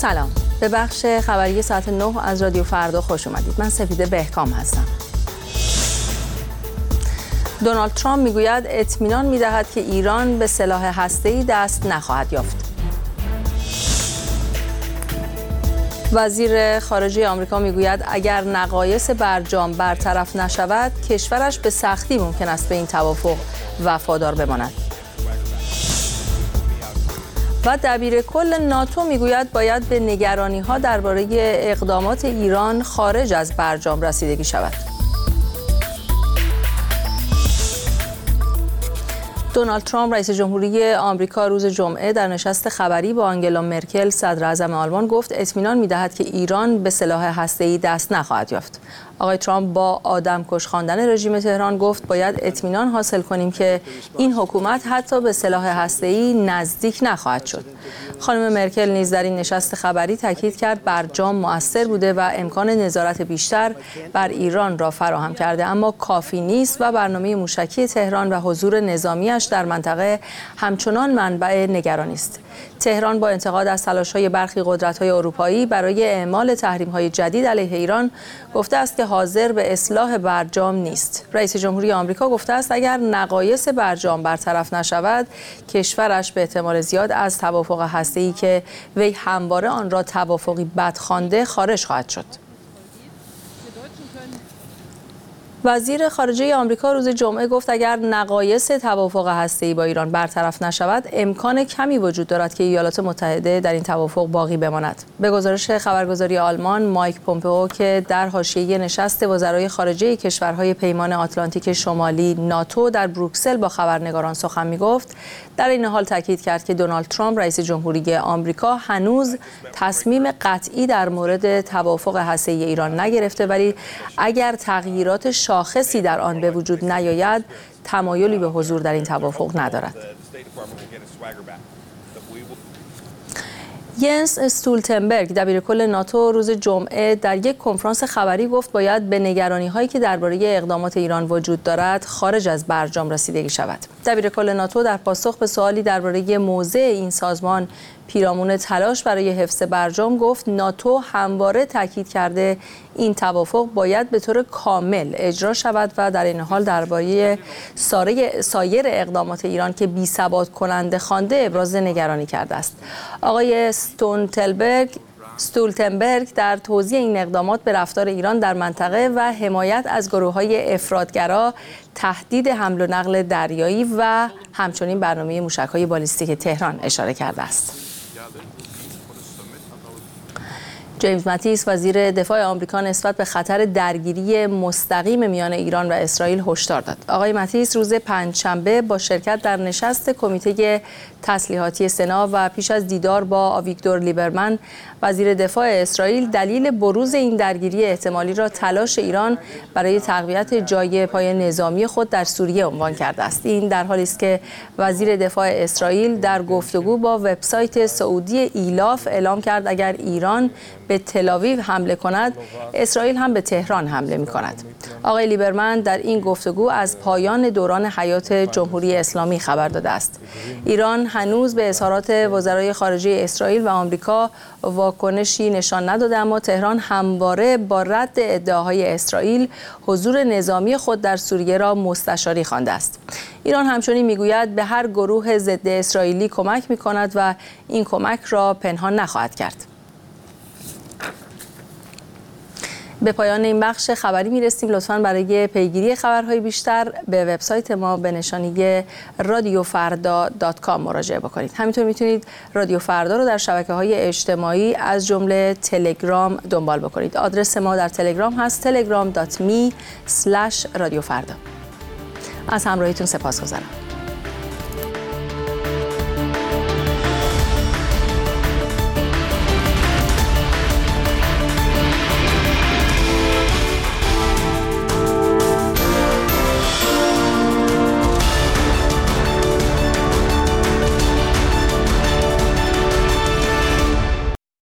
سلام، به بخش خبری ساعت 9 از رادیو فردا خوش اومدید. من سپیده بهکام هستم. دونالد ترامپ میگوید اطمینان میدهد که ایران به سلاح هسته‌ای دست نخواهد یافت. وزیر خارجه آمریکا میگوید اگر نقایص برجام برطرف نشود، کشورش به سختی ممکن است به این توافق وفادار بماند. و دبیر کل ناتو میگوید باید به نگرانی‌ها درباره اقدامات ایران خارج از برجام رسیدگی شود. دونالد ترامپ رئیس جمهوری آمریکا روز جمعه در نشست خبری با آنگلا مرکل صدر اعظم آلمان گفت اطمینان می‌دهد که ایران به سلاح هسته‌ای دست نخواهد یافت. آقای ترامپ با آدمکش خواندن رژیم تهران گفت باید اطمینان حاصل کنیم که این حکومت حتی به سلاح هسته‌ای نزدیک نخواهد شد. خانم مرکل نیز در این نشست خبری تاکید کرد برجام مؤثر بوده و امکان نظارت بیشتر بر ایران را فراهم کرده، اما کافی نیست و برنامه موشکی تهران و حضور نظامیش در منطقه همچنان منبع نگرانی است. تهران با انتقاد از تلاش‌های برخی قدرت‌های اروپایی برای اعمال تحریم‌های جدید علیه ایران گفته است که حاضر به اصلاح برجام نیست. رئیس جمهوری آمریکا گفته است اگر نقایص برجام برطرف نشود، کشورش به احتمال زیاد از توافق هسته‌ای که وی همواره آن را توافقی بد خوانده خارج خواهد شد. وزیر خارجه آمریکا روز جمعه گفت اگر نقایص توافق هسته‌ای با ایران برطرف نشود، امکان کمی وجود دارد که ایالات متحده در این توافق باقی بماند. به گزارش خبرگزاری آلمان، مایک پومپئو که در حاشیه نشست وزرای خارجه کشورهای پیمان آتلانتیک شمالی ناتو در بروکسل با خبرنگاران سخن می‌گفت، در این حال تاکید کرد که دونالد ترامپ رئیس جمهوری آمریکا هنوز تصمیم قطعی در مورد توافق هسته‌ای ایران نگرفته، ولی اگر تغییرات شاخصی در آن به وجود نیاید، تمایلی به حضور در این توافق ندارد. ینس استولتنبرگ دبیر کل ناتو روز جمعه در یک کنفرانس خبری گفت باید به نگرانی‌هایی که درباره اقدامات ایران وجود دارد خارج از برجام رسیدگی شود. دبیر کل ناتو در پاسخ به سوالی درباره موضع این سازمان پیرامون تلاش برای حفظ برجام گفت ناتو همواره تاکید کرده این توافق باید به طور کامل اجرا شود و در این حال درباره سایر اقدامات ایران که بی‌ثبات کننده خوانده ابراز نگرانی کرده است. آقای استولتنبرگ در توضیح این اقدامات به رفتار ایران در منطقه و حمایت از گروه‌های افراطگرا، تهدید حمل و نقل دریایی و همچنین برنامه موشک‌های بالیستیک تهران اشاره کرده است. جیمز ماتیس وزیر دفاع آمریکا نسبت به خطر درگیری مستقیم میان ایران و اسرائیل هشدار داد. آقای ماتیس روز پنجشنبه با شرکت در نشست کمیته تسلیحاتی سنا و پیش از دیدار با آویگدور لیبرمن وزیر دفاع اسرائیل دلیل بروز این درگیری احتمالی را تلاش ایران برای تقویت جای پای نظامی خود در سوریه عنوان کرده است. این در حالی است که وزیر دفاع اسرائیل در گفتگو با وبسایت سعودی ایلاف اعلام کرد اگر ایران به تل‌آویو حمله کند، اسرائیل هم به تهران حمله می‌کند. آقای لیبرمن در این گفتگو از پایان دوران حیات جمهوری اسلامی خبر داده است. ایران هنوز به اظهارات وزرای خارجه اسرائیل و آمریکا واکنشی نشان نداده، اما تهران همواره با رد ادعاهای اسرائیل حضور نظامی خود در سوریه را مستشاری خوانده است. ایران همچنین میگوید به هر گروه ضد اسرائیلی کمک می‌کند و این کمک را پنهان نخواهد کرد. به پایان این بخش خبری میرسیم. لطفاً برای پیگیری خبرهای بیشتر به وبسایت ما به نشانی radiofarda.com مراجعه بکنید. همینطور میتونید رادیو فردا رو در شبکه‌های اجتماعی از جمله تلگرام دنبال بکنید. آدرس ما در تلگرام هست telegram.me/radiofarda. از همراهیتون سپاسگزارم.